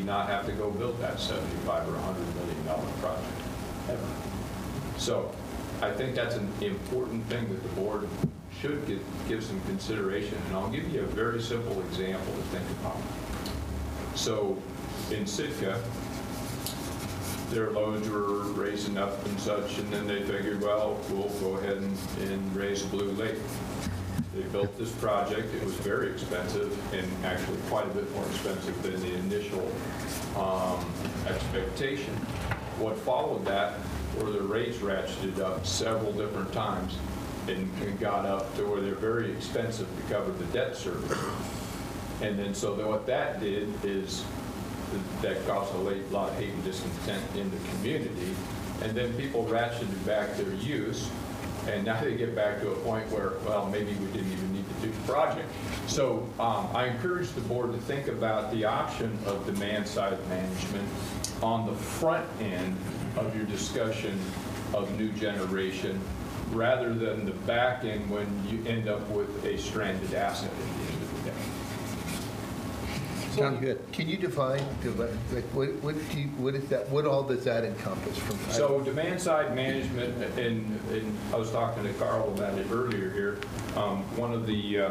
not have to go build that $75 or $100 million project ever. So I think that's an important thing that the board should give some consideration. And I'll give you a very simple example to think about. So in Sitka, their loads were raising up and such, and then they figured, well, we'll go ahead and raise Blue Lake. They built this project. It was very expensive, and actually quite a bit more expensive than the initial expectation. What followed that were the rates ratcheted up several different times and got up to where they're very expensive to cover the debt service. And then so what that did is that caused a lot of hate and discontent in the community. And then people ratcheted back their use. And now they get back to a point where, well, maybe we didn't even need to do the project. So I encourage the board to think about the option of demand-side management on the front end of your discussion of new generation, rather than the back end when you end up with a stranded asset at the end of the day. Sounds good. Can you define, like, what is that? What all does that encompass? So demand-side management, and I was talking to Carl about it earlier here. One of the,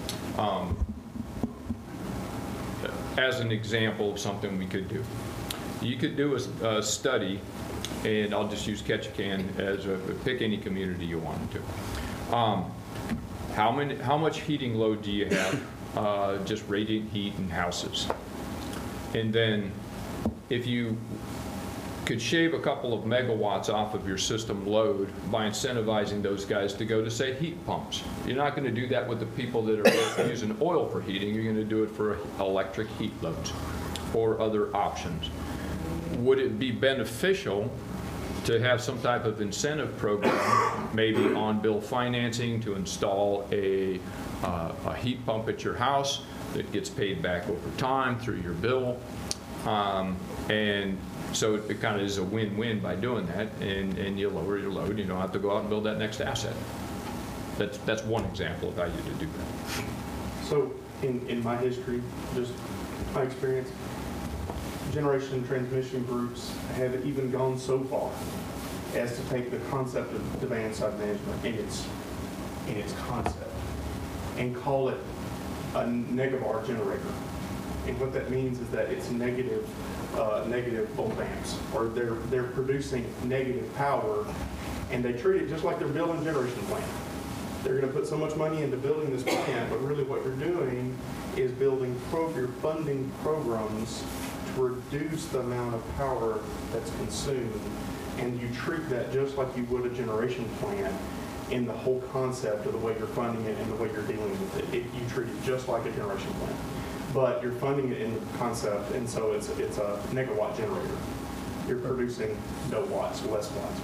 as an example of something we could do, you could do a study, and I'll just use Ketchikan as pick any community you wanted to. How much heating load do you have? Just radiant heat in houses. And then if you could shave a couple of megawatts off of your system load by incentivizing those guys to go to, say, heat pumps. You're not going to do that with the people that are using oil for heating. You're going to do it for electric heat loads or other options. Would it be beneficial to have some type of incentive program, maybe on-bill financing, to install a heat pump at your house that gets paid back over time through your bill? And so it kind of is a win-win by doing that, and you lower your load. You don't have to go out and build that next asset. That's one example of how you do that. So in my history, just my experience, generation and transmission groups have even gone so far as to take the concept of demand-side management in its concept and call it a negavar generator. And what that means is that it's negative volt amps, or they're producing negative power, and they treat it just like they're building a generation plant. They're going to put so much money into building this plant, but really what you're doing is you're funding programs to reduce the amount of power that's consumed, and you treat that just like you would a generation plant in the whole concept of the way you're funding it and the way you're dealing with it. You treat it just like a generation plant, but you're funding it in the concept, and so it's a megawatt generator. You're producing no watts, less watts.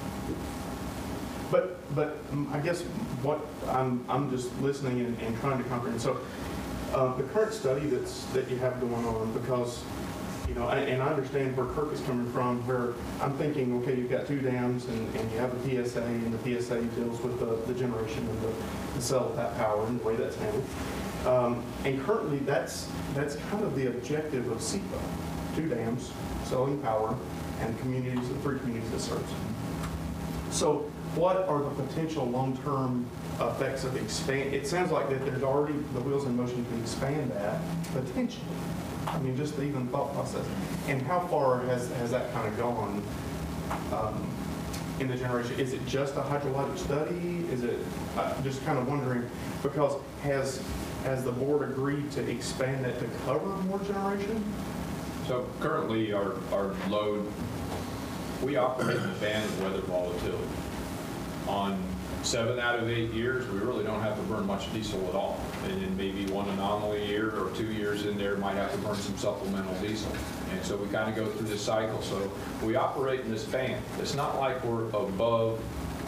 But I guess what I'm just listening and trying to comprehend. So the current study that you have going on, because and I understand where Kirk is coming from, where I'm thinking, okay, you've got two dams and you have a PSA, and the PSA deals with the generation and the sell of that power and the way that's handled. And currently that's kind of the objective of SEPA, two dams, selling power, and communities, the three communities it serves. So what are the potential long-term effects of expand? It sounds like that there's already the wheels in motion to expand that potentially. I mean, just the even thought process. And how far has that kind of gone in the generation? Is it just a hydrologic study? Is it just kind of wondering, because has the board agreed to expand that to cover more generation? So currently our load, we operate in the band of weather volatility. On 7 out of 8 years, we really don't have to burn much diesel at all. And then maybe one anomaly year or 2 years in there might have to burn some supplemental diesel. And so we kind of go through this cycle. So we operate in this band. It's not like we're above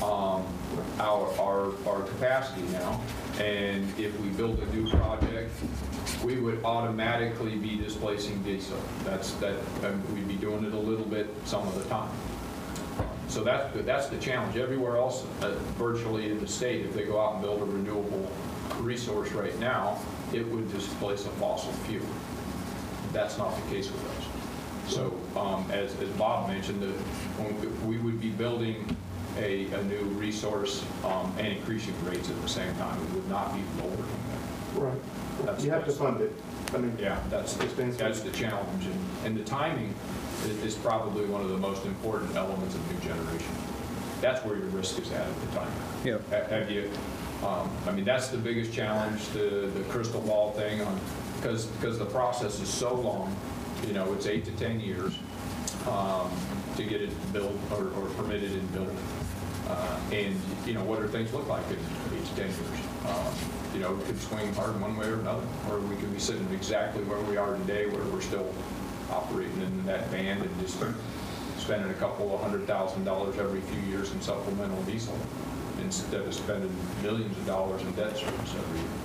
our capacity now. And if we build a new project, we would automatically be displacing diesel. We'd be doing it a little bit some of the time. So that's the challenge. Everywhere else, virtually in the state, if they go out and build a renewable resource right now, it would displace a fossil fuel. That's not the case with those. So as Bob mentioned, we would be building a new resource and increasing rates at the same time. It would not be lowering them. Right. That's- You have to fund it. I mean, Yeah, that's the challenge. And the timing is probably one of the most important elements of new generation. That's where your risk is at the time. Yep. Have you, I mean, that's the biggest challenge, the crystal ball thing, because the process is so long, you know, it's 8 to 10 years to get it built or permitted and built. And, you know, what do things look like in 8 to 10 years? You know, it could swing hard one way or another, or we could be sitting exactly where we are today, where we're still operating in that band and just spending a couple of $100,000 every few years in supplemental diesel instead of spending millions of dollars in debt service every year.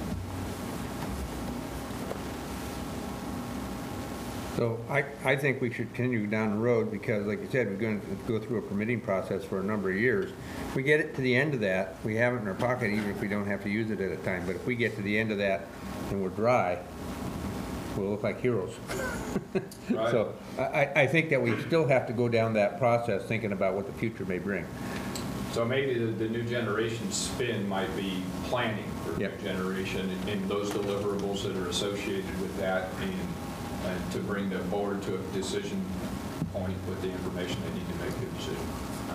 So I think we should continue down the road because, like you said, we're going to go through a permitting process for a number of years. If we get it to the end of that, we have it in our pocket even if we don't have to use it at a time. But if we get to the end of that and we're dry, we'll look like heroes. Right. So I think that we still have to go down that process thinking about what the future may bring. So maybe the new generation spin might be planning for Yep. new generation and those deliverables that are associated with that and to bring the board to a decision point with the information they need to make a decision.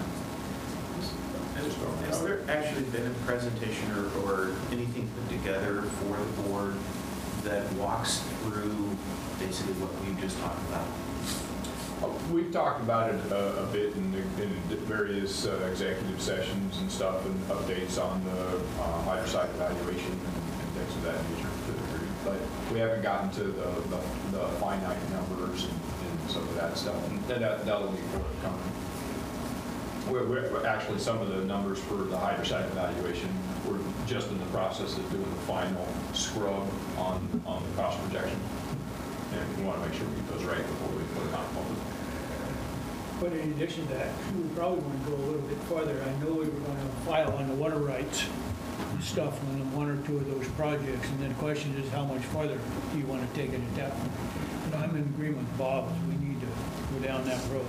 Has there actually been a presentation or anything put together for the board that walks through basically what we've just talked about? We've talked about it a bit in various executive sessions and stuff and updates on the hydrocycle evaluation and things of that nature to the degree. But we haven't gotten to the finite numbers and some of that stuff. And that'll be forthcoming. We're actually, some of the numbers for the hydrocycle evaluation, we're just in the process of doing the final scrub on the cost projection. And we want to make sure we get those right before we put it on public. But in addition to that, we probably want to go a little bit farther. I know we were going to file on the water rights stuff on one or two of those projects, and then the question is how much farther do you want to take it at that point? And I'm in agreement with Bob, we need to go down that road.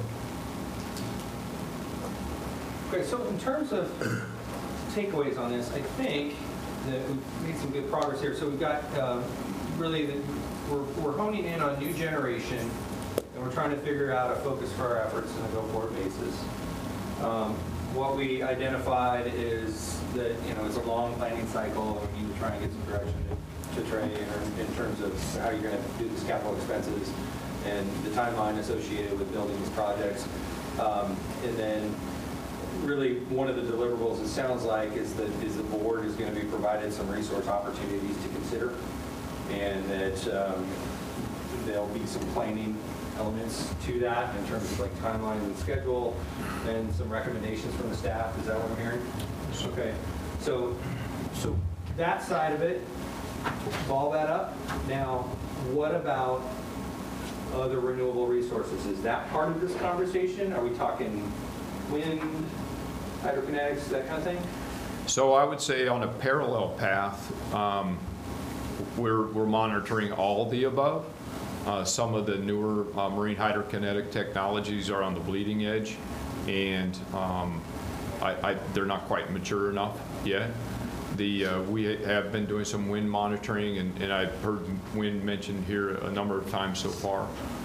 Okay, so in terms of takeaways on this, I think that we've made some good progress here. So we've got really, we're honing in on new generation, and we're trying to figure out a focus for our efforts on a go-forward basis. What we identified is that, you know, it's a long planning cycle, and we need to try and get some direction to Trey in terms of how you're going to do these capital expenses and the timeline associated with building these projects. And then really one of the deliverables, it sounds like, is the board is going to be provided some resource opportunities to consider, and that there'll be some planning elements to that in terms of like timeline and schedule and some recommendations from the staff. Is that what I'm hearing? Okay. So that side of it, ball that up. Now, what about other renewable resources? Is that part of this conversation? Are we talking wind, hydrokinetics, that kind of thing? So I would say on a parallel path, we're monitoring all the above. Some of the newer marine hydrokinetic technologies are on the bleeding edge, and they're not quite mature enough yet. We have been doing some wind monitoring, and I've heard wind mentioned here a number of times so far.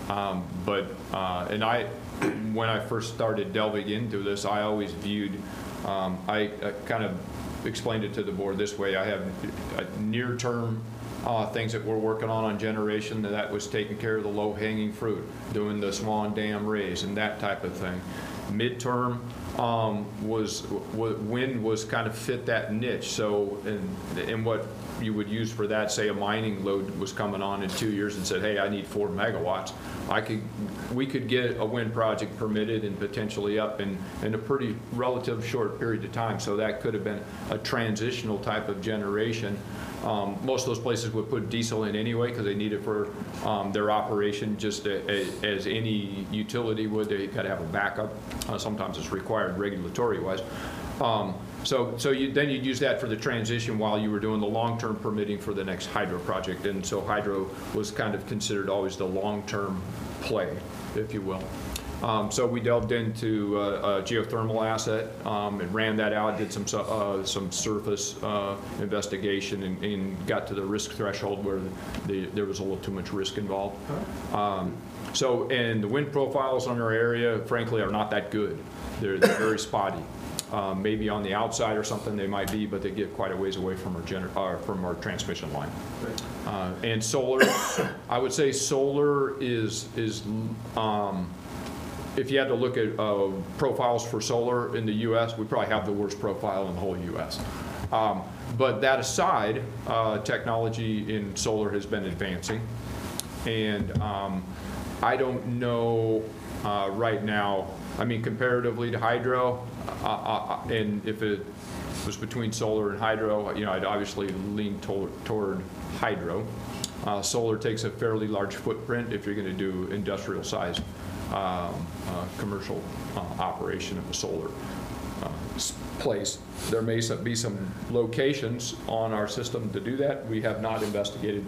When I first started delving into this, I always viewed, I kind of explained it to the board this way. I have near-term things that we're working on generation, that was taking care of the low-hanging fruit, doing the Swan Dam raise and that type of thing. Midterm wind was kind of fit that niche. So, and what you would use for that, say a mining load was coming on in 2 years and said, hey, I need 4 megawatts. We could get a wind project permitted and potentially up in a pretty relative short period of time. So that could have been a transitional type of generation. Most of those places would put diesel in anyway because they need it for their operation, just as any utility would. They got to have a backup. Sometimes it's required regulatory-wise. So then you'd use that for the transition while you were doing the long-term permitting for the next hydro project. And so hydro was kind of considered always the long-term play, if you will. So we delved into a geothermal asset and ran that out, did some surface investigation and got to the risk threshold where there was a little too much risk involved. And the wind profiles on our area, frankly, are not that good. They're very spotty. Maybe on the outside or something they might be, but they get quite a ways away from our transmission line. And solar, I would say solar is if you had to look at profiles for solar in the U.S., we probably have the worst profile in the whole U.S. But that aside, technology in solar has been advancing, and I don't know right now. I mean, comparatively to hydro, and if it was between solar and hydro, I'd obviously lean toward hydro. Solar takes a fairly large footprint if you're going to do industrial-sized commercial operation of a solar place. There may be some locations on our system to do that. We have not investigated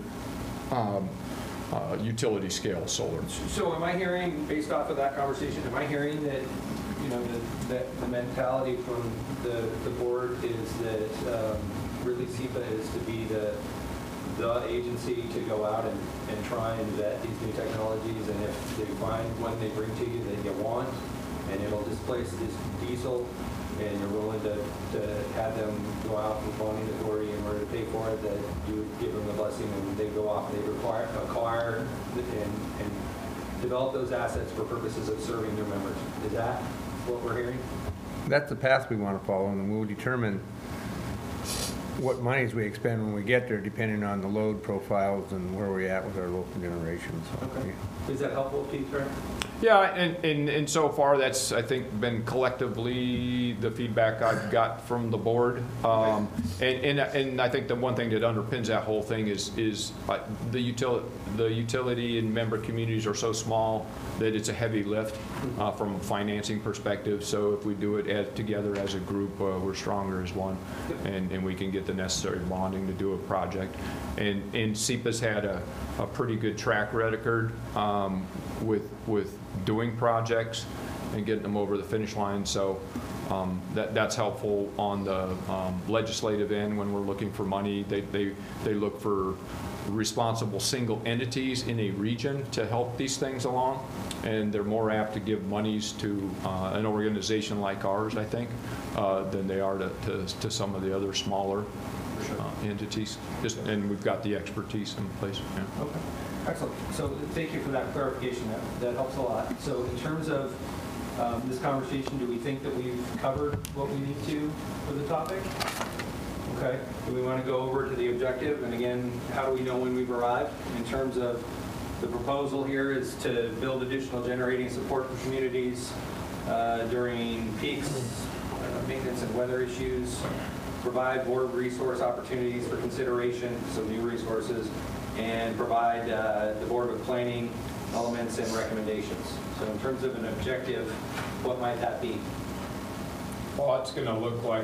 utility scale solar. So am I hearing, based off of that conversation, am I hearing that, that the mentality from the board is that really SEPA is to be the agency to go out and try and vet these new technologies, and if they find one they bring to you that you want, and it'll displace this diesel, and you're willing to have them go out with bonding authority in order to pay for it, that you would give them the blessing and they go off and they acquire and develop those assets for purposes of serving their members. Is that what we're hearing? That's the path we want to follow, and we'll determine what monies we expend when we get there, depending on the load profiles and where we're at with our local generation. So, Okay. Is that helpful, Keith? Yeah, and so far that's, I think, been collectively the feedback I've got from the board. And I think the one thing that underpins that whole thing is the utility and member communities are so small that it's a heavy lift from a financing perspective. So if we do it together as a group, we're stronger as one, and we can get the necessary bonding to do a project. And SEPA's had a pretty good track record with doing projects and getting them over the finish line. So that's helpful on the legislative end when we're looking for money. They look for responsible single entities in a region to help these things along, and they're more apt to give monies to an organization like ours, I think, than they are to some of the other smaller entities. And we've got the expertise in place. Yeah. Okay, excellent. So thank you for that clarification. That helps a lot. So in terms of this conversation, do we think that we've covered what we need to for the topic? Okay. Do we want to go over to the objective? And again, how do we know when we've arrived? In terms of the proposal here is to build additional generating support for communities during peaks, maintenance and weather issues, provide board resource opportunities for consideration, so new resources, and provide the board with planning elements and recommendations. So in terms of an objective, what might that be? Well, it's going to look like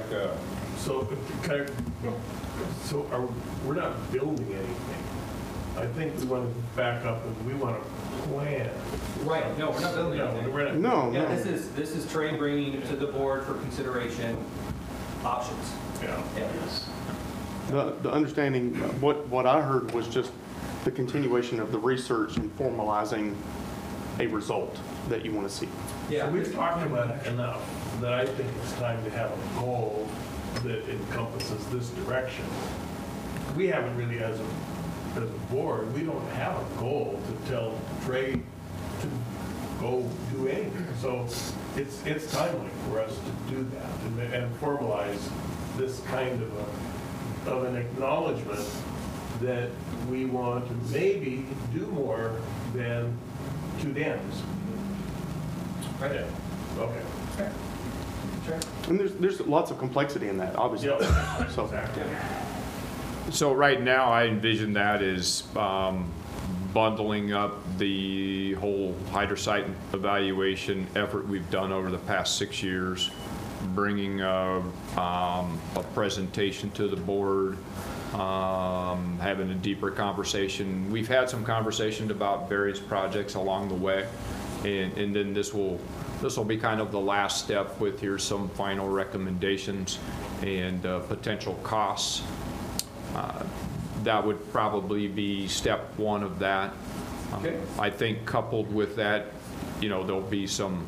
we're not building anything. I think we want to back up and we want to plan. Right, no, we're not building anything. No, Yeah, this is Trey bringing to the board for consideration options. Yeah. Yeah. The understanding, what I heard was just the continuation of the research and formalizing a result that you want to see. Yeah. So we've talked about it enough that I think it's time to have a goal that encompasses this direction. We haven't really, as a board, we don't have a goal to tell Trey to go do anything. So it's timely for us to do that and formalize this kind of an acknowledgement that we want to maybe do more than 2 dams. Right. Yeah. Okay. Sure. And there's lots of complexity in that, obviously. Yeah. So Exactly. So right now, I envision that as bundling up the whole hydrosite evaluation effort we've done over the past 6 years bringing a presentation to the board, having a deeper conversation. We've had some conversations about various projects along the way, and then this will be kind of the last step with here's some final recommendations and potential costs. That would probably be step one of that. Okay. I think coupled with that, there'll be some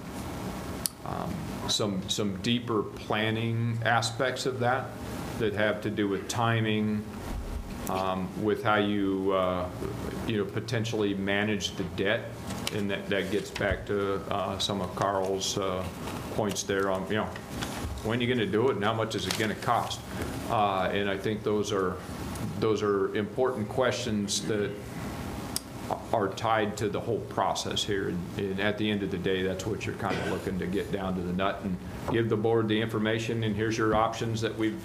deeper planning aspects of that have to do with timing, with how you potentially manage the debt, and that gets back to some of Carl's points there on when you're going to do it and how much is it going to cost, and I think those are important questions that are tied to the whole process here. And at the end of the day, that's what you're kind of looking to get down to the nut and give the board the information, and here's your options that we've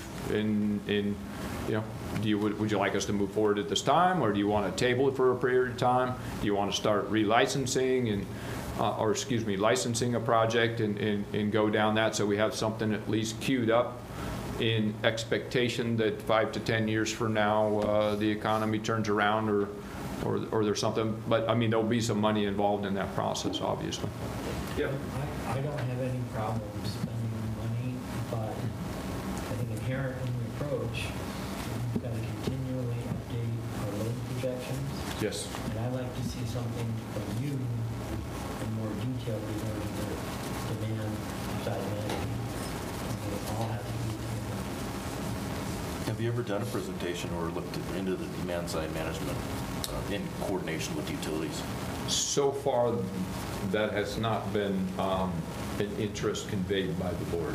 would you like us to move forward at this time, or do you want to table it for a period of time? Do you want to start relicensing licensing a project and go down that, so we have something at least queued up in expectation that 5 to 10 years from now, the economy turns around or there's something, but I mean, there'll be some money involved in that process, obviously. Yeah. I don't have any problem spending money, but I think inherent in the approach, we've got to continually update our load projections. Yes. And I'd like to see something from you in more detail regarding the demand side management. They all have to be. Have you ever done a presentation or looked into the demand side management in coordination with utilities? So far, that has not been an interest conveyed by the board.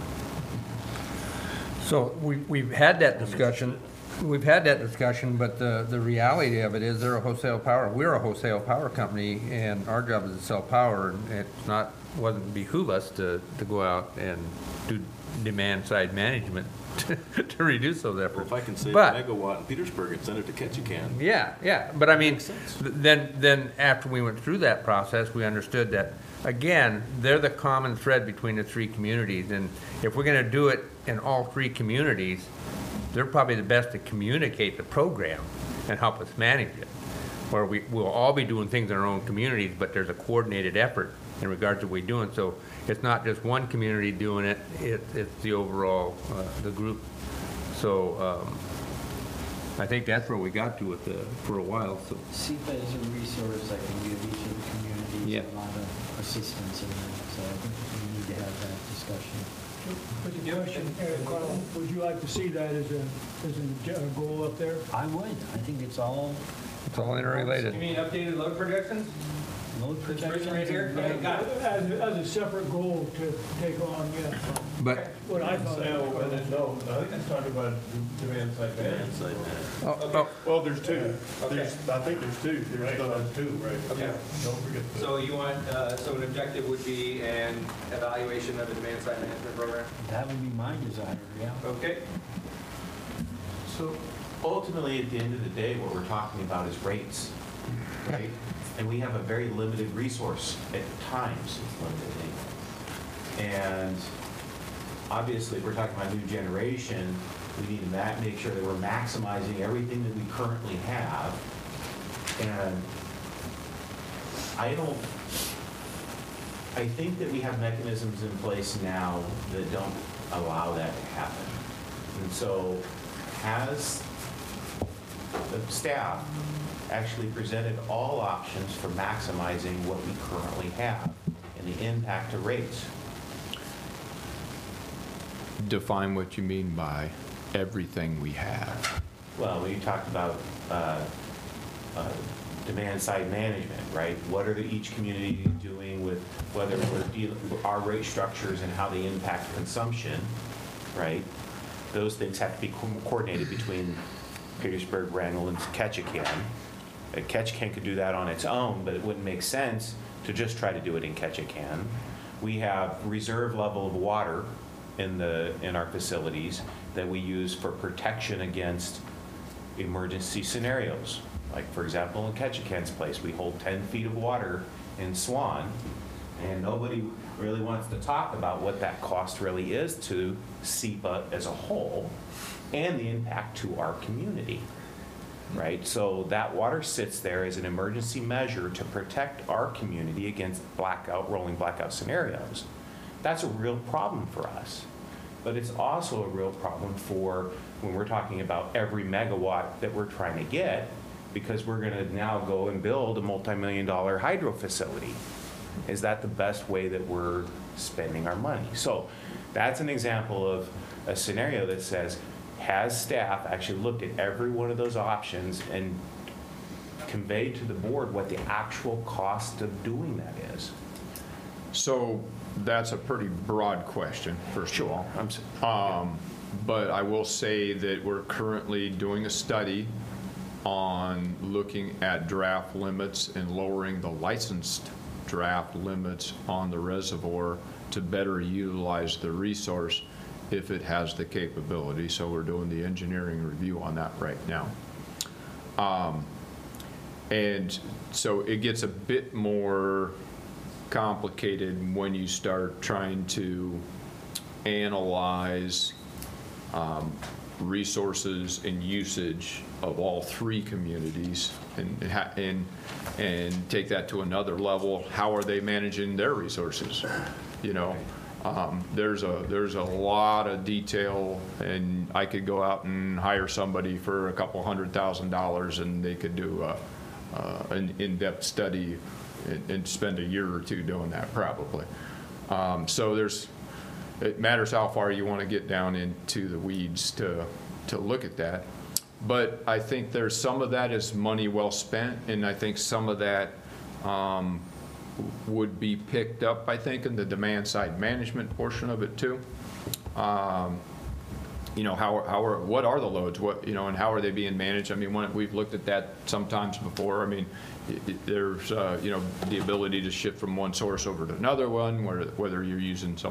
So we've had that discussion. We've had that discussion, but the reality of it is they're a wholesale power. We're a wholesale power company, and our job is to sell power, and wasn't behoove us to go out and do demand side management to reduce those efforts. Well, if I can save But- a megawatt in Petersburg and send it to Ketchikan. Yeah, but I mean, Makes sense. then after we went through that process, we understood that, again, they're the common thread between the three communities, and if we're gonna do it in all three communities, they're probably the best to communicate the program and help us manage it, where we'll all be doing things in our own communities, but there's a coordinated effort in regards to what we're doing, so it's not just one community doing it, it's the overall, the group. So, I think that's where we got to for a while, so. SEPA is a resource that can give each of the communities Yeah. a lot of assistance in that, so I think we need to have that discussion. But the question, Carl, would you like to see that as a goal up there? I would. I think it's all It's all You interrelated. mean updated load projections? load This written projections. right here? Okay, got it. As a separate goal to take on, yeah. But, What I thought. No, I think it's talking about demand side Demand management. side management. Well, there's two. Okay. I think there's two. Right, There's two, right. Okay. Don't forget that. So you want, so an objective would be an evaluation of the demand side management program? That would be my desire, yeah. Okay. So ultimately, at the end of the day, what we're talking about is rates, right? And we have a very limited resource at times, it's limited. And obviously, if we're talking about new generation, we need to make sure that we're maximizing everything that we currently have. And I think that we have mechanisms in place now that don't allow that to happen. And so has the staff actually presented all options for maximizing what we currently have and the impact to rates? Define what you mean by everything we have. Well, we talked about demand side management, right? What are each community doing with whether we're dealing with our rate structures and how they impact consumption, right? Those things have to be coordinated between Petersburg, Randall, and Ketchikan. Ketchikan could do that on its own, but it wouldn't make sense to just try to do it in Ketchikan. We have reserve level of water in our facilities that we use for protection against emergency scenarios. Like, for example, in Ketchikan's place, we hold 10 feet of water in Swan And nobody really wants to talk about what that cost really is to SEPA as a whole and the impact to our community, right? So that water sits there as an emergency measure to protect our community against rolling blackout scenarios. That's a real problem for us. But it's also a real problem for when we're talking about every megawatt that we're trying to get, because we're gonna now go and build a multi-million-dollar hydro facility. Is that the best way that we're spending our money? So that's an example of a scenario that says, has staff actually looked at every one of those options and conveyed to the board what the actual cost of doing that is? So that's a pretty broad question, first of all. But I will say that we're currently doing a study on looking at draft limits and lowering the licensed draft limits on the reservoir to better utilize the resource if it has the capability. So we're doing the engineering review on that right now. And so it gets a bit more complicated when you start trying to analyze resources and usage of all three communities and take that to another level. How are they managing their resources? You know, there's a lot of detail, and I could go out and hire somebody for $200,000 and they could do an in-depth study and spend a year or two doing that probably. So it matters how far you want to get down into the weeds to look at that. But I think there's some of that is money well spent, and I think some of that would be picked up, I think, in the demand side management portion of it too. You know, what are the loads? And how are they being managed? I mean, we've looked at that sometimes before. I mean, there's the ability to shift from one source over to another one, whether you're using some